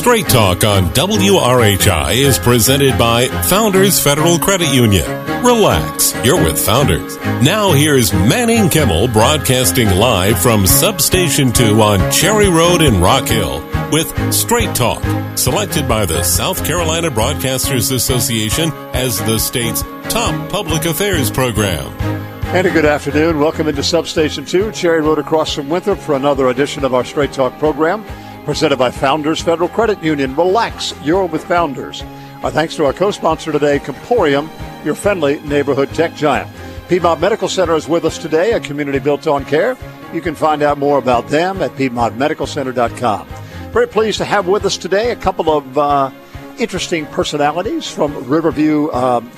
Straight Talk on WRHI is presented by Founders Federal Credit Union. Relax, you're with Founders. Now here's Manning Kimmel broadcasting live from Substation 2 on Cherry Road in Rock Hill with Straight Talk, selected by the South Carolina Broadcasters Association as the state's top public affairs program. And a good afternoon. Welcome into Substation 2, Cherry Road across from Winthrop for another edition of our Straight Talk program, presented by Founders Federal Credit Union. Relax, you're with Founders. Our thanks to our co-sponsor today, Comporium, your friendly neighborhood tech giant. Piedmont Medical Center is with us today, a community built on care. You can find out more about them at PiedmontMedicalCenter.com. Very pleased to have with us today a couple of interesting personalities from Riverview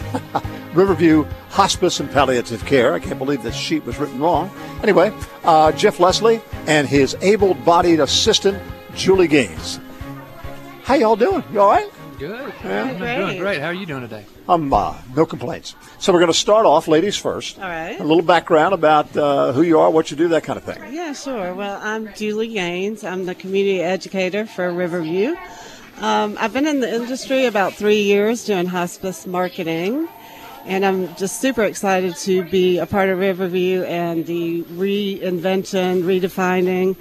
Hospice and Palliative Care. I can't believe this sheet was written wrong. Anyway, Jeff Leslie and his able-bodied assistant, Julie Gaines. How y'all doing? You all right? Good. Yeah. I'm doing great. How are you doing today? No complaints. So we're going to start off, ladies first. All right. A little background about who you are, what you do, that kind of thing. Yeah, sure. Well, I'm Julie Gaines. I'm the community educator for Riverview. I've been in the industry about 3 years doing hospice marketing, and I'm just super excited to be a part of Riverview and the reinvention, redefining,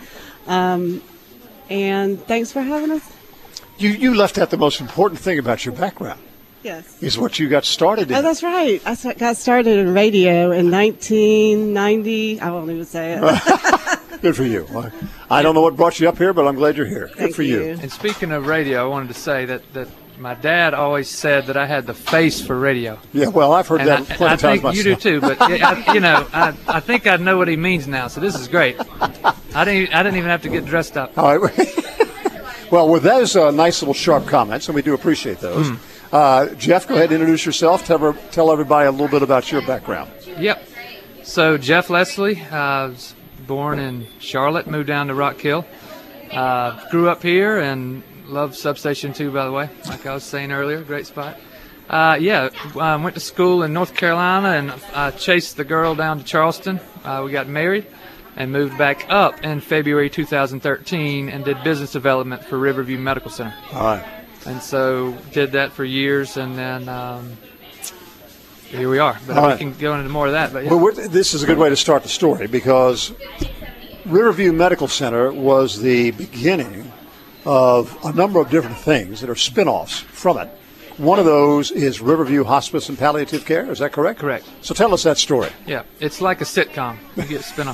and thanks for having us. You left out the most important thing about your background. Yes. Is what you got started in. Oh, that's right. I got started in radio in 1990. I won't even say it. Good for you. I don't know what brought you up here, but I'm glad you're here. Good Thank for you. And speaking of radio, I wanted to say that my dad always said that I had the face for radio. Yeah, well, I've heard that plenty of times myself. I think you do too, but I think I know what he means now, so this is great. I didn't even have to get dressed up. All right. Well, with those nice little sharp comments, and we do appreciate those, Jeff, go ahead and introduce yourself. Tell everybody a little bit about your background. Yep. So Jeff Leslie, I was born in Charlotte, moved down to Rock Hill. Grew up here and love Substation 2, by the way, like I was saying earlier. Great spot. Went to school in North Carolina and chased the girl down to Charleston. We got married and moved back up in February 2013 and did business development for Riverview Medical Center. All right. And so did that for years, and then here we are. But we can go into more of that. But yeah. Well, this is a good way to start the story because Riverview Medical Center was the beginning of a number of different things that are spin-offs from it. One of those is Riverview Hospice and Palliative Care. Is that correct? Correct. So tell us that story. Yeah, it's like a sitcom. You get spin-off.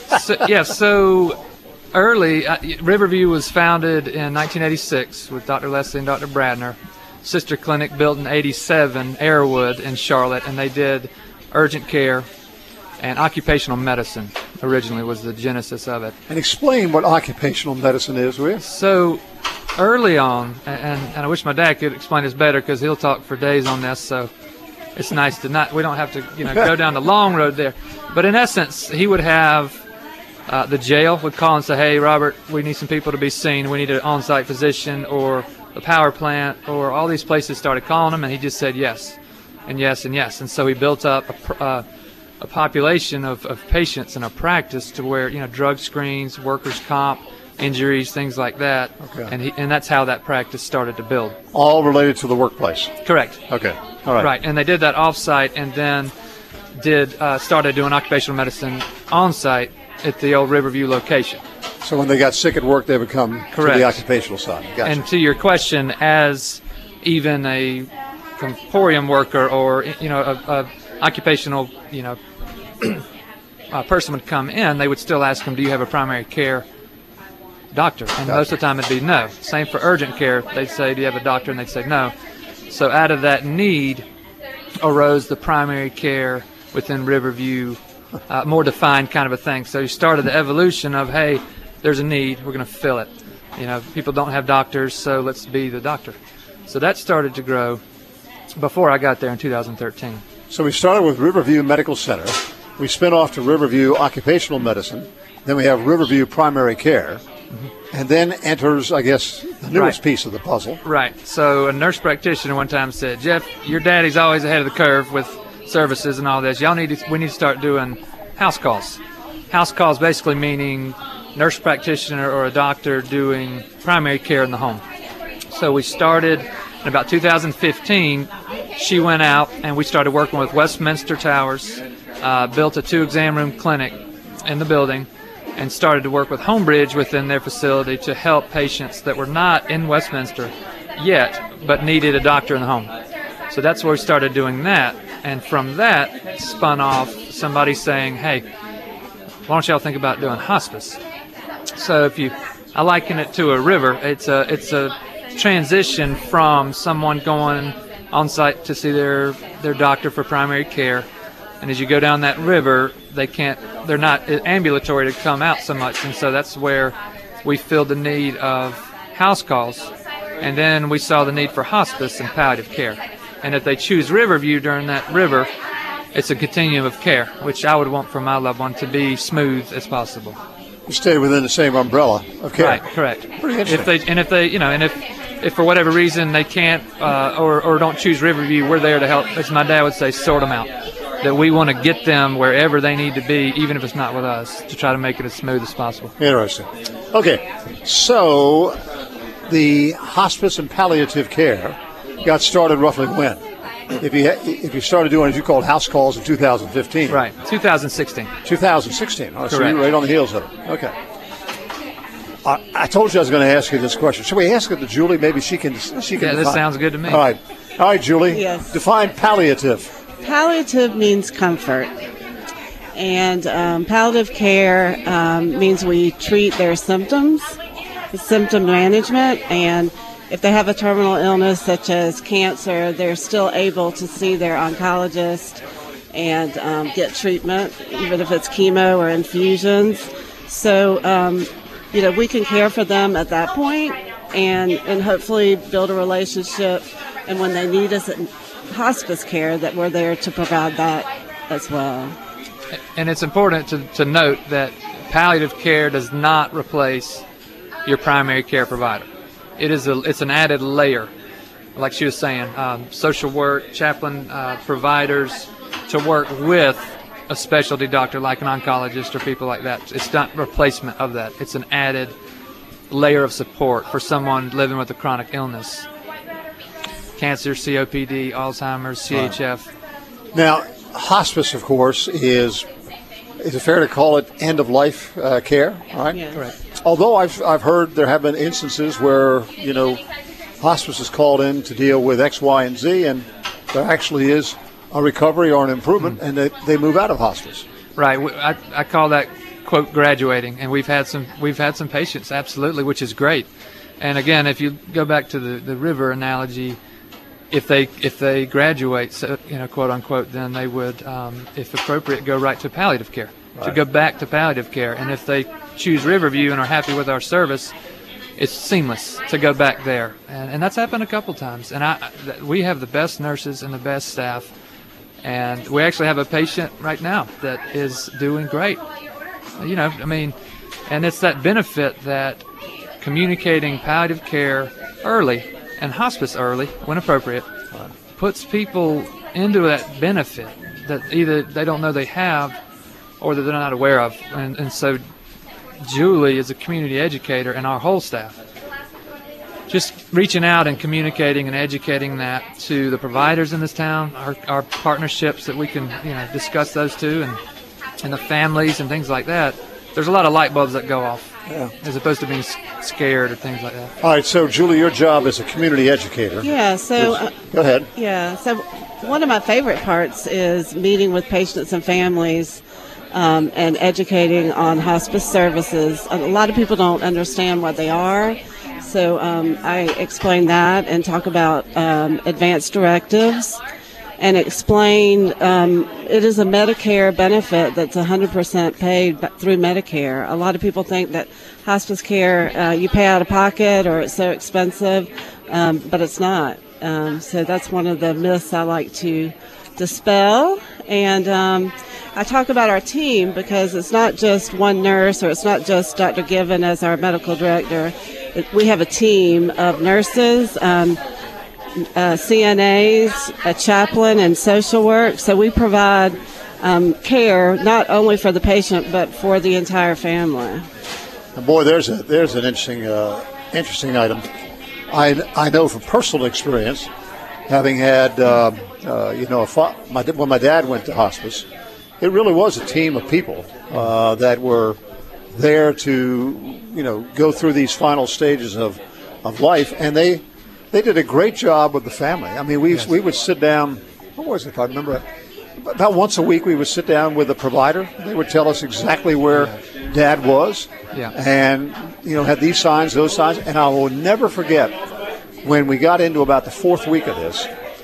So early, Riverview was founded in 1986 with Dr. Leslie and Dr. Bradner. Sister clinic built in 87, Arrowwood in Charlotte, and they did urgent care and occupational medicine originally was the genesis of it. And explain what occupational medicine is, will you? So early on, and I wish my dad could explain this better because he'll talk for days on this, so it's nice to we don't have to go down the long road there. But in essence, he would have the jail would call and say, hey, Robert, we need some people to be seen. We need an on-site physician, or the power plant, or all these places started calling him, and he just said yes and yes and yes. And so he built up a population of patients in a practice to where, drug screens, workers' comp, injuries, things like that. Okay. And that's how that practice started to build. All related to the workplace. Correct. Okay. All right. Right. And they did that off-site and then started doing occupational medicine on-site at the old Riverview location. So when they got sick at work, they would come to the occupational side. Gotcha. And to your question, as even a Comporium worker or, a occupational, a person would come in, they would still ask them, do you have a primary care doctor? And most of the time it'd be no. Same for urgent care. They'd say, do you have a doctor? And they'd say no. So out of that need arose the primary care within Riverview, more defined kind of a thing. So you started the evolution of, hey, there's a need, we're going to fill it. People don't have doctors, so let's be the doctor. So that started to grow before I got there in 2013. So we started with Riverview Medical Center. We spin off to Riverview Occupational Medicine. Then we have Riverview Primary Care. Mm-hmm. And then enters, I guess, the newest piece of the puzzle. Right. So a nurse practitioner one time said, Jeff, your daddy's always ahead of the curve with services and all this. We need to start doing house calls. House calls basically meaning nurse practitioner or a doctor doing primary care in the home. So we started in about 2015. She went out and we started working with Westminster Towers, built a 2-exam room clinic in the building, and started to work with Homebridge within their facility to help patients that were not in Westminster yet, but needed a doctor in the home. So that's where we started doing that. And from that spun off somebody saying, hey, why don't y'all think about doing hospice? So I liken it to a river. It's a transition from someone going on site to see their doctor for primary care. And as you go down that river, they're not ambulatory to come out so much. And so that's where we filled the need of house calls. And then we saw the need for hospice and palliative care. And if they choose Riverview during that river, it's a continuum of care, which I would want for my loved one to be smooth as possible. You stay within the same umbrella of care. Right, correct. Pretty interesting. If for whatever reason they can't or don't choose Riverview, we're there to help, as my dad would say, sort them out. That we want to get them wherever they need to be, even if it's not with us, to try to make it as smooth as possible. Interesting. Okay, so the hospice and palliative care got started roughly when? If you started doing, as you called, house calls in 2015. Right, 2016. 2016. Oh, so correct. you're right on the heels of it. Okay. I told you I was going to ask you this question. Should we ask it to Julie? Maybe she can. Yeah, this sounds good to me. All right, Julie. Yes. Define palliative. Palliative means comfort, and palliative care means we treat their symptoms, symptom management, and if they have a terminal illness such as cancer, they're still able to see their oncologist and get treatment, even if it's chemo or infusions. So, we can care for them at that point and hopefully build a relationship, and when they need us in hospice care, that we're there to provide that as well. And it's important to note that palliative care does not replace your primary care provider. It's an added layer, like she was saying, social work, chaplain providers to work with a specialty doctor like an oncologist or people like that. It's not replacement of that. It's an added layer of support for someone living with a chronic illness. Cancer, COPD, Alzheimer's, CHF. Now, hospice, of course, is it fair to call it end-of-life care? All right? Yes. Correct. Although I've heard there have been instances where, hospice is called in to deal with X, Y, and Z, and there actually is a recovery or an improvement, and they move out of hospice. Right. I call that, quote, graduating, and we've had some patients, absolutely, which is great. And again, if you go back to the river analogy, if they graduate, quote unquote, then they would, if appropriate, go right to palliative care. Right. To go back to palliative care. And if they choose Riverview and are happy with our service, it's seamless to go back there. And that's happened a couple times. And we have the best nurses and the best staff. And we actually have a patient right now that is doing great. And it's that benefit that communicating palliative care early and hospice early, when appropriate, puts people into that benefit that either they don't know they have or that they're not aware of. And so Julie is a community educator, and our whole staff just reaching out and communicating and educating that to the providers in this town, our partnerships that we can discuss those too, and the families and things like that. There's a lot of light bulbs that go off. Yeah. As opposed to being scared or things like that. All right, so Julie, your job as a community educator. Yeah, so... go ahead. Yeah, so one of my favorite parts is meeting with patients and families and educating on hospice services. A lot of people don't understand what they are, so I explain that and talk about advanced directives and explain it is a Medicare benefit that's 100% paid through Medicare. A lot of people think that hospice care, you pay out of pocket or it's so expensive, but it's not. So that's one of the myths I like to dispel. And I talk about our team because it's not just one nurse or it's not just Dr. Given as our medical director. We have a team of nurses, CNAs, a chaplain, and social work. So we provide care not only for the patient but for the entire family. Boy, there's an interesting item. I know from personal experience, having had, when my dad went to hospice, it really was a team of people that were there to, go through these final stages of life, and they did a great job with the family. I mean, we would sit down. What was it? If I remember, about once a week we would sit down with a provider. They would tell us exactly where Dad was, and had these signs, those signs, and I will never forget when we got into about the fourth week of this.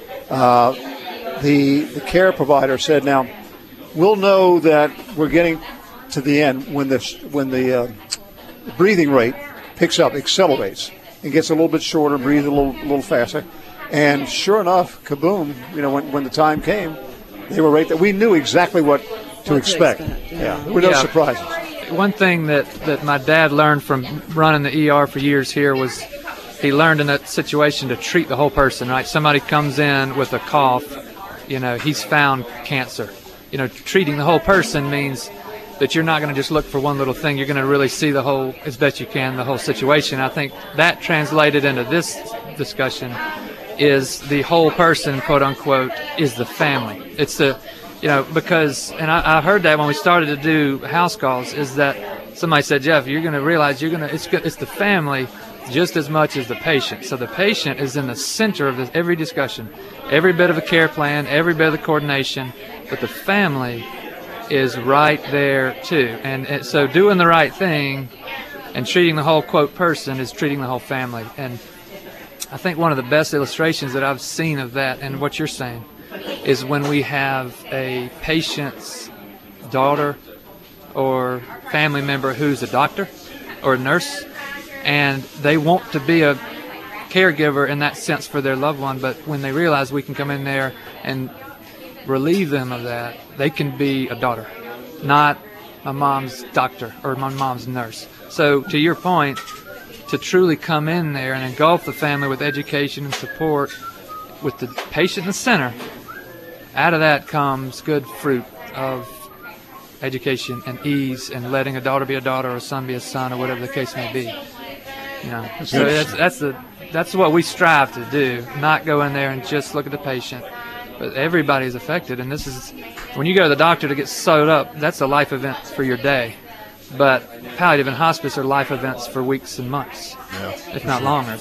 The care provider said, "Now we'll know that we're getting to the end when the breathing rate picks up, accelerates, and gets a little bit shorter, breathe a little faster." And sure enough, kaboom! When the time came, they were right there. We knew exactly what to expect. There were no surprises. One thing that my dad learned from running the ER for years here was he learned in that situation to treat the whole person, right? Somebody comes in with a cough, he's found cancer. Treating the whole person means that you're not going to just look for one little thing. You're going to really see the whole, as best you can, the whole situation. I think that translated into this discussion is the whole person, quote unquote, is the family. It's the, because, and I heard that when we started to do house calls, is that somebody said, "Jeff, you're going to realize it's the family just as much as the patient." So the patient is in the center of every discussion, every bit of a care plan, every bit of the coordination, but the family is right there too. And so doing the right thing and treating the whole, quote, person is treating the whole family. And I think one of the best illustrations that I've seen of that and what you're saying is when we have a patient's daughter or family member who's a doctor or a nurse, and they want to be a caregiver in that sense for their loved one, but when they realize we can come in there and relieve them of that, they can be a daughter, not my mom's doctor or my mom's nurse. So to your point, to truly come in there and engulf the family with education and support with the patient in the center, out of that comes good fruit of education and ease and letting a daughter be a daughter or a son be a son or whatever the case may be. So that's what we strive to do, not go in there and just look at the patient. But everybody's affected, and this is when you go to the doctor to get sewed up, that's a life event for your day. But palliative and hospice are life events for weeks and months, if not longer.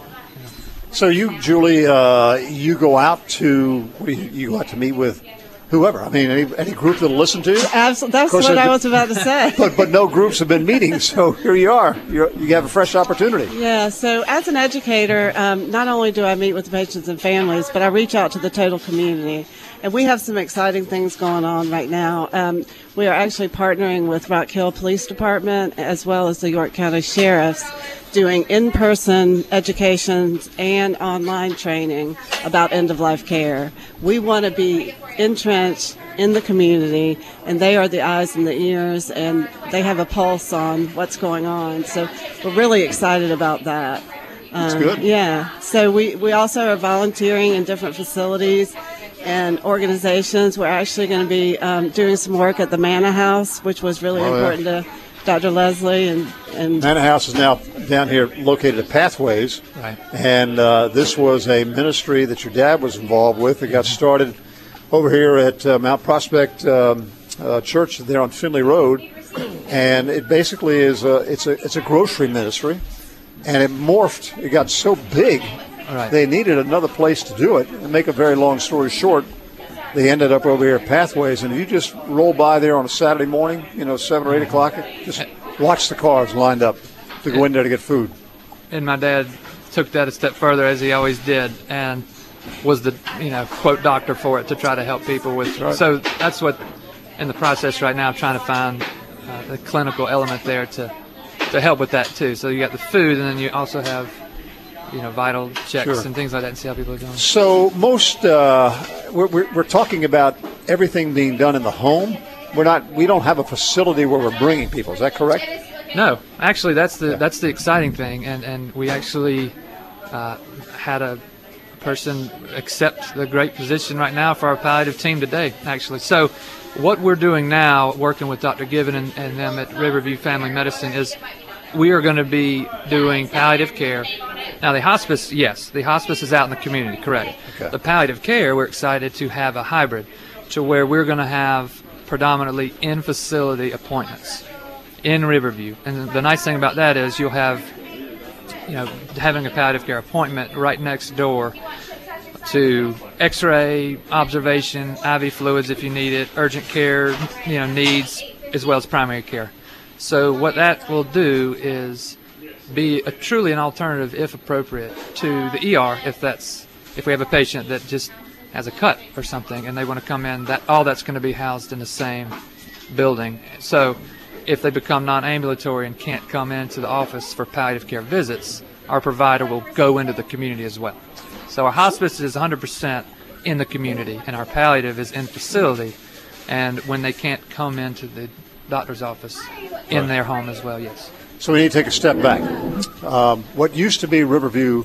So you, Julie, you go out to meet with whoever. I mean, any group that'll listen to you. Absolutely, that's what I was about to say. But no groups have been meeting, so here you are. You have a fresh opportunity. Yeah. So as an educator, not only do I meet with the patients and families, but I reach out to the total community. And we have some exciting things going on right now. We are actually partnering with Rock Hill Police Department as well as the York County Sheriff's, doing in-person educations and online training about end-of-life care. We want to be entrenched in the community, and they are the eyes and the ears, and they have a pulse on what's going on. So we're really excited about that. That's good. Yeah. So we also are volunteering in different facilities and organizations. We're actually going to be doing some work at the Manna House, which was really important to Dr. Leslie. And Manna House is now down here located at Pathways. Right. And this was a ministry that your dad was involved with. It got started over here at Mount Prospect Church there on Finley Road. And it basically is it's a grocery ministry. And it morphed. It got so big. Right. They needed another place to do it. And make a very long story short, they ended up over here at Pathways. And you just roll by there on a Saturday morning, 7 or 8 o'clock, just watch the cars lined up to go in there to get food. And my dad took that a step further, as he always did, and was the, quote, doctor for it to try to help people with. Right. So that's what, in the process right now, trying to find the clinical element there to help with that, too. So you got the food, and then you also have vital checks and things like that, and see how people are doing. So most we're talking about everything being done in the home. We don't have a facility where we're bringing people. Is that correct? No, actually, that's the exciting thing, and we actually had a person accept the great position right now for our palliative team today. Actually, so what we're doing now, working with Dr. Given and them at Riverview Family Medicine, is we are going to be doing palliative care Now, the hospice, yes, the hospice is out in the community, correct. Okay. The palliative care, we're excited to have a hybrid to where we're going to have predominantly in-facility appointments in Riverview. And the nice thing about that is you'll have, having a palliative care appointment right next door to x-ray, observation, IV fluids if you need it, urgent care, needs, as well as primary care. So what that will do is be truly an alternative, if appropriate, to the ER if we have a patient that just has a cut or something and they want to come in, all that's going to be housed in the same building. So if they become non-ambulatory and can't come into the office for palliative care visits, our provider will go into the community as well. So our hospice is 100% in the community, and our palliative is in facility, and when they can't come into the doctor's office, in their home as well, yes. So we need to take a step back. What used to be Riverview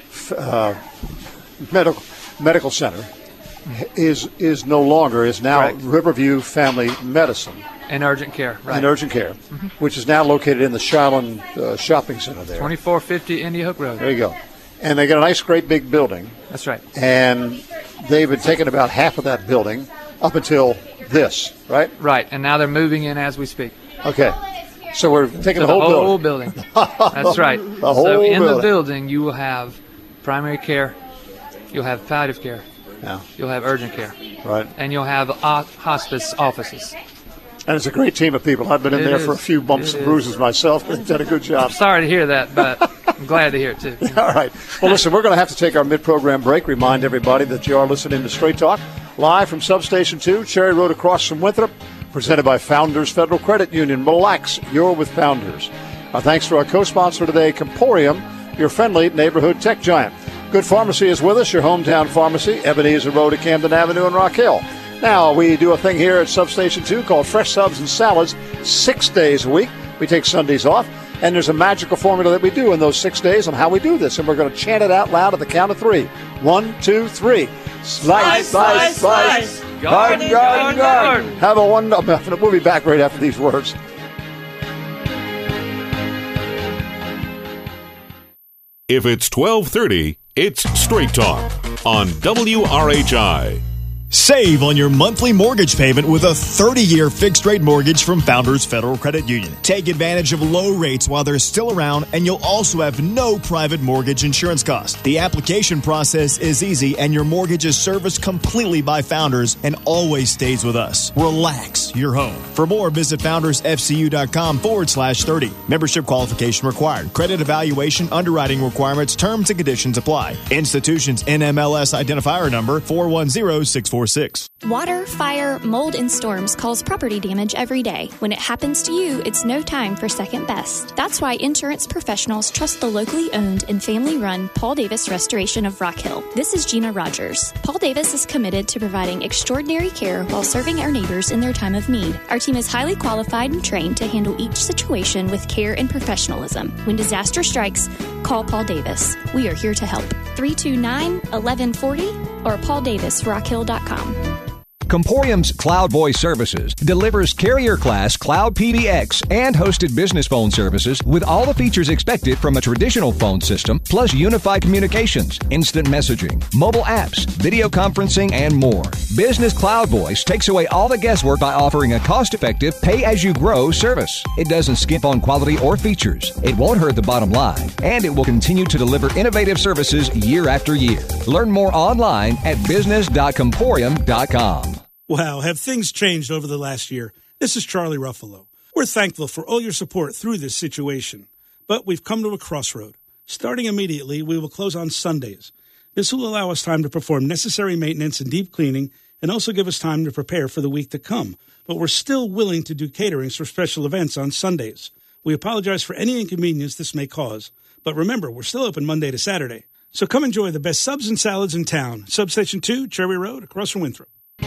Medical Center is no longer, is now Correct. Riverview Family Medicine. And urgent care, right. And urgent care, which is now located in the Shiloh Shopping Center there. 2450 India Hook Road. There you go. And they got a nice, great big building. That's right. And they've been taking about half of that building up until this, right? Right, and now they're moving in as we speak. Okay. So we're taking So the whole building. That's right. The whole so in building. the building, you will have primary care, you'll have palliative care, Yeah. you'll have urgent care, Right. and you'll have hospice offices. And it's a great team of people. I've been in It there is. for a few bumps It and is. bruises myself, but they've done a good job. Sorry to hear that, but I'm glad to hear it too. All right. Well, listen, we're going to have to take our mid-program break. Remind everybody that you are listening to Straight Talk, live from Substation 2, Cherry Road across from Winthrop, presented by Founders Federal Credit Union. Relax, you're with Founders. Our thanks to our co-sponsor today, Comporium, your friendly neighborhood tech giant. Good Pharmacy is with us, your hometown pharmacy, Ebenezer Road at Camden Avenue in Rock Hill. Now, we do a thing here at Substation 2 called Fresh Subs and Salads 6 days a week. We take Sundays off, and there's a magical formula that we do in those 6 days on how we do this, and we're going to chant it out loud at the count of 3. 1, 2, 3. Slice, slice, slice. Garden, garden, garden. Have a wonderful. We'll be back right after these words. If it's 12:30, it's Straight Talk on WRHI. Save on your monthly mortgage payment with a 30-year fixed-rate mortgage from Founders Federal Credit Union. Take advantage of low rates while they're still around, and you'll also have no private mortgage insurance costs. The application process is easy, and your mortgage is serviced completely by Founders and always stays with us. Relax your home. For more, visit foundersfcu.com/30. Membership qualification required. Credit evaluation, underwriting requirements, terms and conditions apply. Institutions NMLS identifier number 410646. Water, fire, mold, and storms cause property damage every day. When it happens to you, it's no time for second best. That's why insurance professionals trust the locally owned and family-run Paul Davis Restoration of Rock Hill. This is Gina Rogers. Paul Davis is committed to providing extraordinary care while serving our neighbors in their time of need. Our team is highly qualified and trained to handle each situation with care and professionalism. When disaster strikes, call Paul Davis. We are here to help. 329-1140 or pauldavisrockhill.com. Comporium's Cloud Voice Services delivers carrier-class Cloud PBX and hosted business phone services with all the features expected from a traditional phone system, plus unified communications, instant messaging, mobile apps, video conferencing, and more. Business Cloud Voice takes away all the guesswork by offering a cost-effective, pay-as-you-grow service. It doesn't skimp on quality or features. It won't hurt the bottom line, and it will continue to deliver innovative services year after year. Learn more online at business.comporium.com. Wow, have things changed over the last year? This is Charlie Ruffalo. We're thankful for all your support through this situation, but we've come to a crossroad. Starting immediately, we will close on Sundays. This will allow us time to perform necessary maintenance and deep cleaning and also give us time to prepare for the week to come. But we're still willing to do caterings for special events on Sundays. We apologize for any inconvenience this may cause, but remember, we're still open Monday to Saturday. So come enjoy the best subs and salads in town. Substation 2, Cherry Road, across from Winthrop.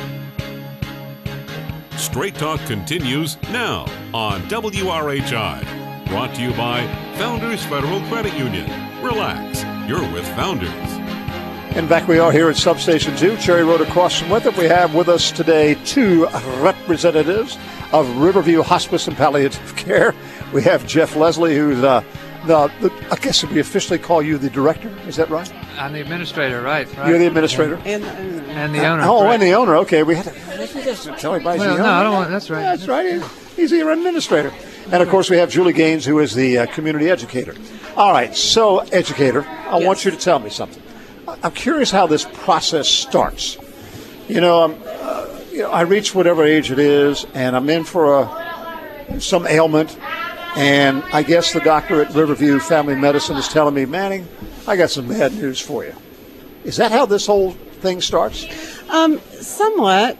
Straight Talk continues now on WRHI. Brought to you by Founders Federal Credit Union. Relax, you're with Founders. And back we are here at Substation 2, Cherry Road across from Winthrop. We have with us today two representatives of Riverview Hospice and Palliative Care. We have Jeff Leslie, who's I guess we officially call you the director. Is that right? I'm the administrator, right? You're the administrator? And the owner. And the owner. Oh, correct. and the owner. Okay, we had to tell everybody. Well, no, I don't want. That's right. That's right. He's the administrator. And, of course, we have Julie Gaines, who is the community educator. All right, so, educator, I want you to tell me something. I'm curious how this process starts. I reach whatever age it is, and I'm in for some ailment, and I guess the doctor at Riverview Family Medicine is telling me, Manning, I got some bad news for you. Is that how this whole thing starts? Somewhat.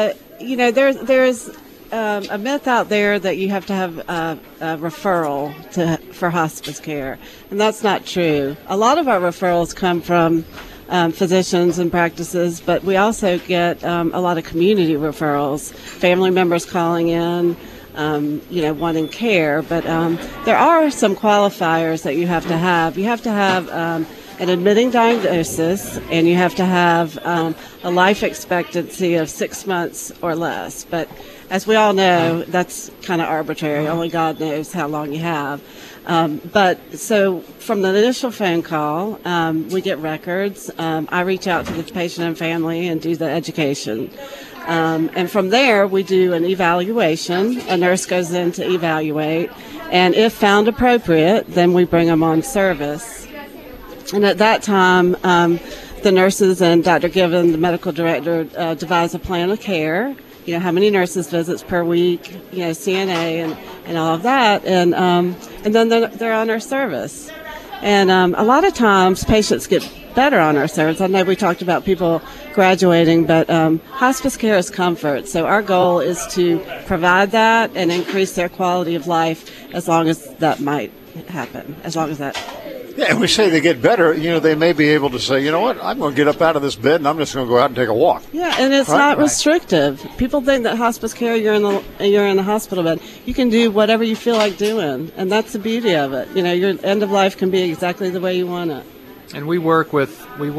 There's a myth out there that you have to have a referral for hospice care, and that's not true. A lot of our referrals come from physicians and practices, but we also get a lot of community referrals, family members calling in, wanting care. But there are some qualifiers that you have to have. You have to have an admitting diagnosis, and you have to have a life expectancy of 6 months or less. But as we all know, that's kind of arbitrary. Only God knows how long you have. But so from the initial phone call, we get records. I reach out to the patient and family and do the education. And from there, we do an evaluation. A nurse goes in to evaluate. And if found appropriate, then we bring them on service. And at that time, the nurses and Dr. Given, the medical director, devise a plan of care. How many nurses visits per week, CNA and all of that. And then they're on our service. And a lot of times patients get better on our service. I know we talked about people graduating, but hospice care is comfort. So our goal is to provide that and increase their quality of life as long as that might happen, Yeah, and we say they get better, they may be able to say, you know what, I'm going to get up out of this bed and I'm just going to go out and take a walk. Yeah, and it's not restrictive. People think that hospice care, you're in the hospital bed. You can do whatever you feel like doing, and that's the beauty of it. Your end of life can be exactly the way you want it. And we work with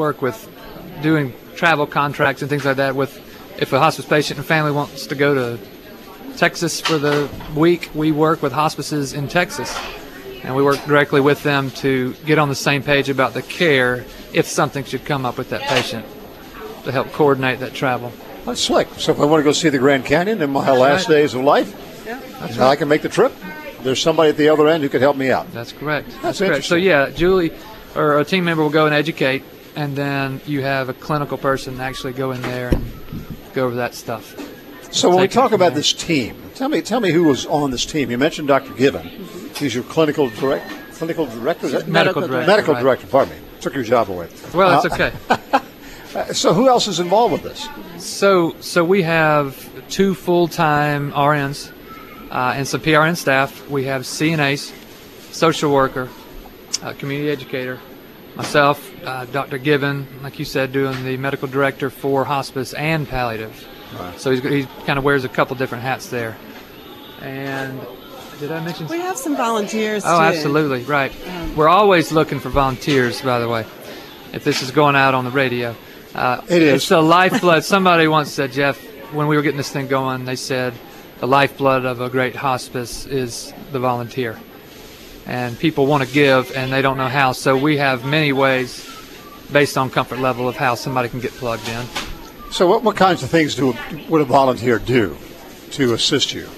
doing travel contracts and things like that. With if a hospice patient and family wants to go to Texas for the week, we work with hospices in Texas. And we work directly with them to get on the same page about the care if something should come up with that patient to help coordinate that travel. That's slick. So if I want to go see the Grand Canyon in my last days of life, I can make the trip. There's somebody at the other end who could help me out. That's correct. That's correct. So, Julie or a team member will go and educate, and then you have a clinical person actually go in there and go over that stuff. So when we talk about this team, tell me who was on this team. You mentioned Dr. Given. He's your clinical director? Medical director. Medical director, pardon me. Took your job away. Well, that's okay. So who else is involved with this? So we have 2 full-time RNs and some PRN staff. We have CNAs, social worker, community educator, myself, Dr. Given, like you said, doing the medical director for hospice and palliative. Right. So he kind of wears a couple different hats there. And did I mention? We have some volunteers, Oh, too. absolutely, right. We're always looking for volunteers, by the way, if this is going out on the radio. It is. It's the lifeblood. Somebody once said, Jeff, when we were getting this thing going, they said the lifeblood of a great hospice is the volunteer. And people want to give, and they don't know how. So we have many ways, based on comfort level, of how somebody can get plugged in. So what kinds of things would a volunteer do to assist you?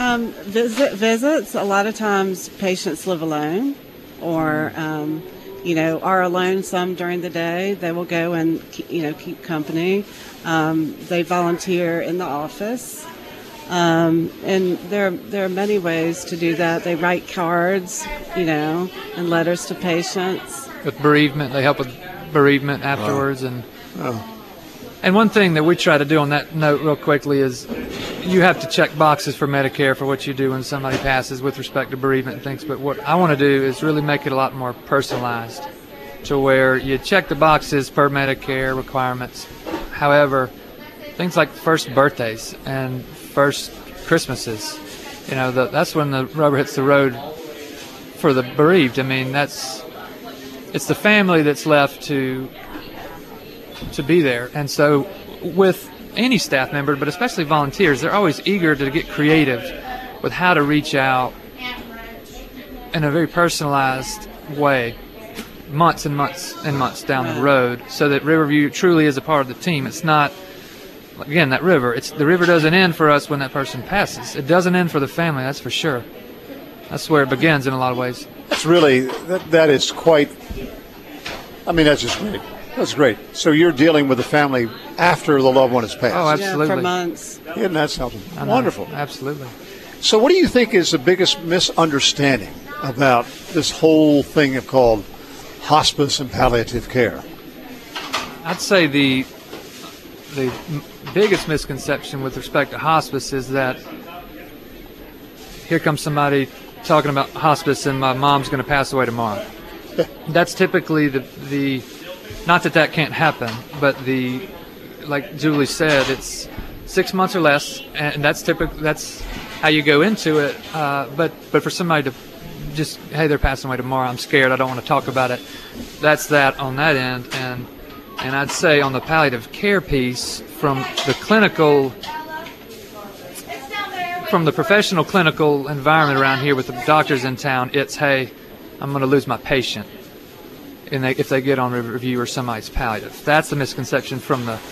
Visits. A lot of times patients live alone or, are alone some during the day. They will go and, keep company. They volunteer in the office. And there are many ways to do that. They write cards, and letters to patients. With bereavement, they help with bereavement afterwards. And one thing that we try to do on that note real quickly is you have to check boxes for Medicare for what you do when somebody passes with respect to bereavement and things. But what I want to do is really make it a lot more personalized to where you check the boxes per Medicare requirements. However, things like first birthdays and first Christmases, that's when the rubber hits the road for the bereaved. I mean, it's the family that's left to be there. And so with any staff member, but especially volunteers, they're always eager to get creative with how to reach out in a very personalized way, months and months and months down the road, so that Riverview truly is a part of the team. It's not, again, that river. The river doesn't end for us when that person passes. It doesn't end for the family, that's for sure. That's where it begins in a lot of ways. That's really, that is quite, I mean, that's just great. That's great. So you're dealing with the family after the loved one has passed. Oh, absolutely. Yeah, for months. Isn't that something? Wonderful. Absolutely. So what do you think is the biggest misunderstanding about this whole thing called hospice and palliative care? I'd say the biggest misconception with respect to hospice is that here comes somebody talking about hospice and my mom's going to pass away tomorrow. That's typically the not that can't happen, but like Julie said, it's 6 months or less, and that's how you go into it. But for somebody to just, hey, they're passing away tomorrow, I'm scared, I don't want to talk about it. That's that on that end, and I'd say on the palliative care piece, from the professional clinical environment around here with the doctors in town, it's, hey, I'm going to lose my patient if they get on Riverview or somebody's palliative. That's the misconception from the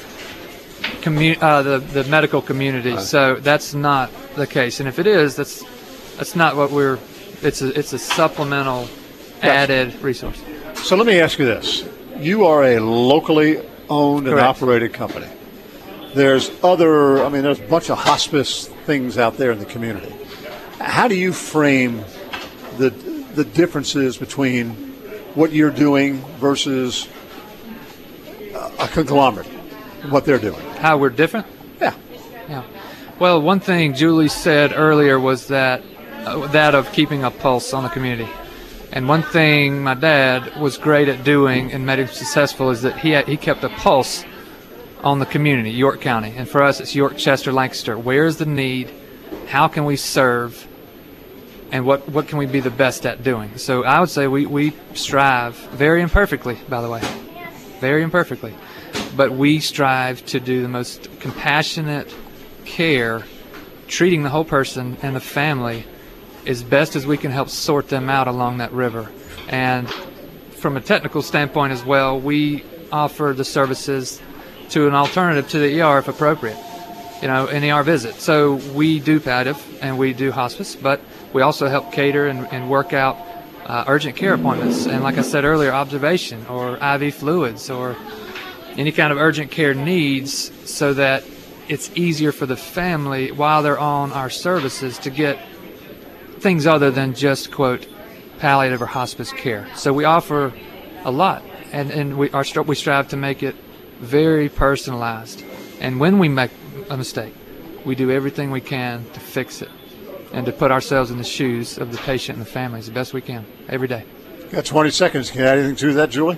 medical community. Right. So that's not the case. And if it is, that's not what it's a supplemental added resource. So let me ask you this. You are a locally owned and operated company. There's a bunch of hospice things out there in the community. How do you frame the differences between what you're doing versus a conglomerate, what they're doing? How we're different? Yeah. Well, one thing Julie said earlier was that of keeping a pulse on the community. And one thing my dad was great at doing and made him successful is that he kept a pulse on the community, York County. And for us, it's York, Chester, Lancaster. Where's the need? How can we serve? And what can we be the best at doing? So I would say we strive, very imperfectly, by the way, very imperfectly, but we strive to do the most compassionate care, treating the whole person and the family as best as we can help sort them out along that river. And from a technical standpoint as well, we offer the services to an alternative to the ER if appropriate, an ER visit. So we do palliative and we do hospice, but we also help cater and work out urgent care appointments. And like I said earlier, observation or IV fluids or any kind of urgent care needs, so that it's easier for the family while they're on our services to get things other than just, quote, palliative or hospice care. So we offer a lot, and we strive to make it very personalized. And when we make a mistake, we do everything we can to fix it and to put ourselves in the shoes of the patient and the families the best we can every day. Got 20 seconds. Can you add anything to that, Julie?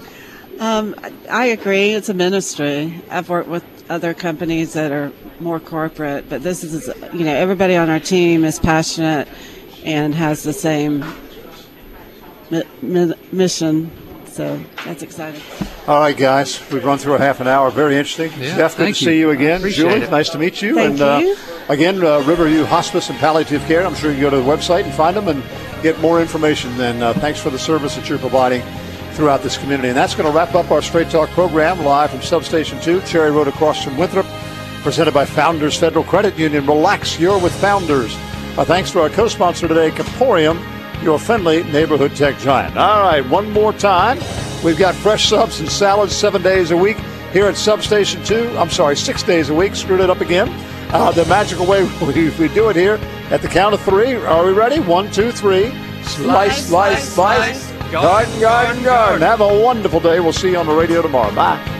I agree. It's a ministry. I've worked with other companies that are more corporate, but this is, everybody on our team is passionate and has the same mission. So that's exciting. All right, guys. We've run through a half an hour. Very interesting. Yeah, Steph, good to see you again. Julie, nice to meet you. Thank you. Again, Riverview Hospice and Palliative Care. I'm sure you can go to the website and find them and get more information. And thanks for the service that you're providing throughout this community. And that's going to wrap up our Straight Talk program live from Substation 2, Cherry Road across from Winthrop, presented by Founders Federal Credit Union. Relax, you're with Founders. Thanks to our co-sponsor today, Caporium, your friendly neighborhood tech giant. All right, one more time. We've got fresh subs and salads 7 days a week here at Substation 2. 6 days a week. Screwed it up again. The magical way we do it here at the count of three. Are we ready? 1, 2, 3. Slice, slice, slice. Garden, garden, garden. Have a wonderful day. We'll see you on the radio tomorrow. Bye.